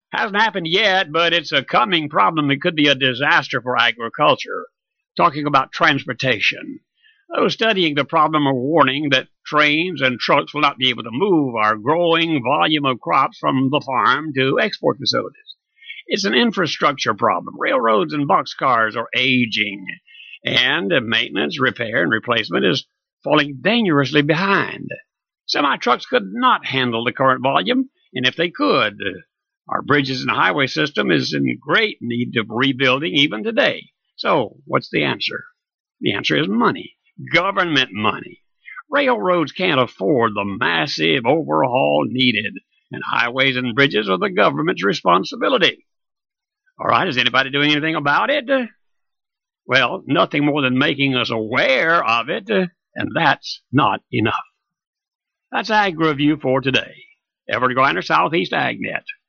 Hasn't happened yet, but it's a coming problem. It could be a disaster for agriculture. Talking about transportation. Those studying the problem are warning that trains and trucks will not be able to move our growing volume of crops from the farm to export facilities. It's an infrastructure problem. Railroads and boxcars are aging, and maintenance, repair, and replacement is falling dangerously behind. Semi-trucks could not handle the current volume, and if they could, our bridges and highway system is in great need of rebuilding even today. So, what's the answer? The answer is money. Government money. Railroads can't afford the massive overhaul needed, and highways and bridges are the government's responsibility. All right, is anybody doing anything about it? Well, nothing more than making us aware of it, and that's not enough. That's Ag Review for today. Everett Griner, Southeast AgNet.